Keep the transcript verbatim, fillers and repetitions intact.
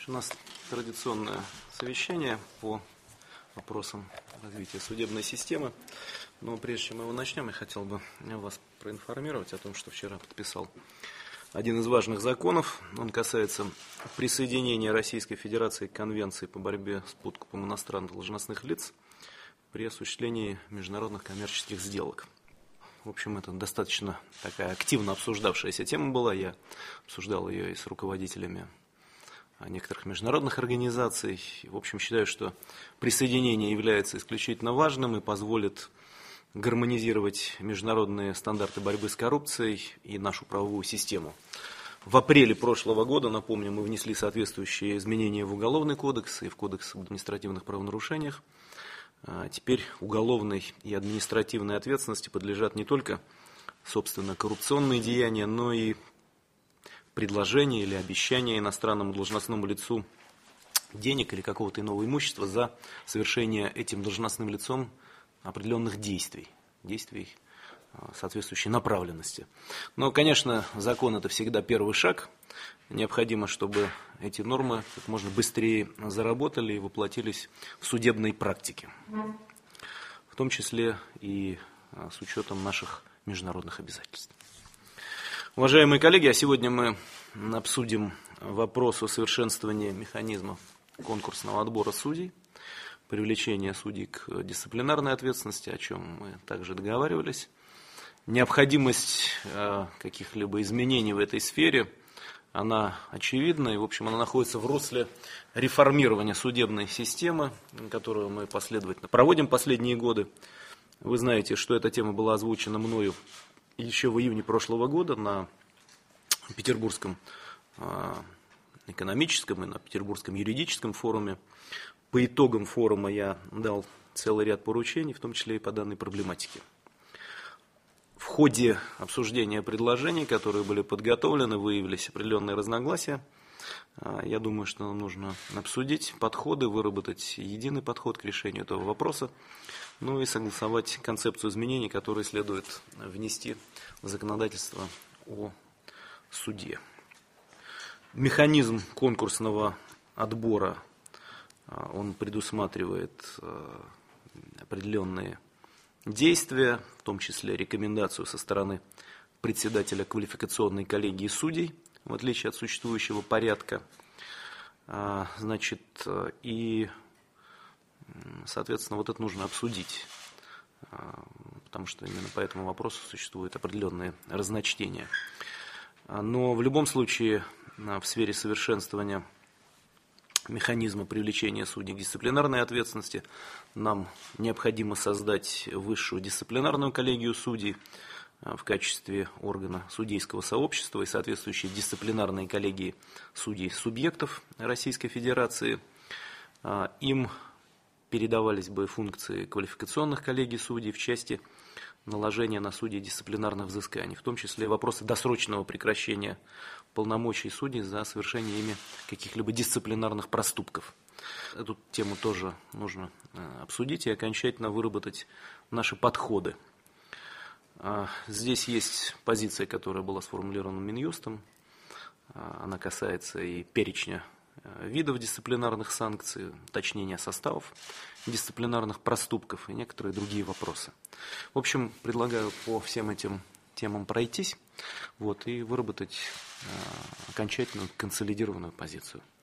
У нас традиционное совещание по вопросам развития судебной системы. Но прежде чем мы его начнем, я хотел бы вас проинформировать о том, что вчера подписал один из важных законов. Он касается присоединения Российской Федерации к Конвенции по борьбе с подкупом иностранных должностных лиц при осуществлении международных коммерческих сделок. В общем, это достаточно такая активно обсуждавшаяся тема была. Я обсуждал ее и с руководителями некоторых международных организаций. В общем, считаю, что присоединение является исключительно важным и позволит гармонизировать международные стандарты борьбы с коррупцией и нашу правовую систему. В апреле прошлого года, напомню, мы внесли соответствующие изменения в Уголовный кодекс и в Кодекс об административных правонарушениях. Теперь уголовной и административной ответственности подлежат не только, собственно, коррупционные деяния, но и предложение или обещание иностранному должностному лицу денег или какого-то иного имущества за совершение этим должностным лицом определенных действий, действий соответствующей направленности. Но, конечно, закон – это всегда первый шаг. Необходимо, чтобы эти нормы как можно быстрее заработали и воплотились в судебной практике, в том числе и с учетом наших международных обязательств. Уважаемые коллеги, а сегодня мы обсудим вопрос о совершенствовании механизмов конкурсного отбора судей, привлечения судей к дисциплинарной ответственности, о чем мы также договаривались. Необходимость э, каких-либо изменений в этой сфере, она очевидна, и, в общем, она находится в русле реформирования судебной системы, которую мы последовательно проводим последние годы. Вы знаете, что эта тема была озвучена мною еще в июне прошлого года на Петербургском э, экономическом и на Петербургском юридическом форуме. По итогам форума я дал целый ряд поручений, в том числе и по данной проблематике. В ходе обсуждения предложений, которые были подготовлены, выявились определенные разногласия. Я думаю, что нам нужно обсудить подходы, выработать единый подход к решению этого вопроса, ну и согласовать концепцию изменений, которые следует внести в законодательство о суде. Механизм конкурсного отбора, он предусматривает определенные действия, в том числе рекомендацию со стороны председателя квалификационной коллегии судей, в отличие от существующего порядка. Значит, и, соответственно, вот это нужно обсудить, потому что именно по этому вопросу существуют определенные разночтения. Но в любом случае в сфере совершенствования механизма привлечения судей к дисциплинарной ответственности нам необходимо создать высшую дисциплинарную коллегию судей в качестве органа судейского сообщества и соответствующие дисциплинарные коллегии судей субъектов Российской Федерации. Им передавались бы функции квалификационных коллегий судей в части наложения на судей дисциплинарных взысканий, в том числе вопросы досрочного прекращения полномочий судей за совершение ими каких-либо дисциплинарных проступков. Эту тему тоже нужно обсудить и окончательно выработать наши подходы. Здесь есть позиция, которая была сформулирована Минюстом. Она касается и перечня видов дисциплинарных санкций, уточнения составов дисциплинарных проступков и некоторые другие вопросы. В общем, предлагаю по всем этим темам пройтись вот, и выработать э, окончательную консолидированную позицию.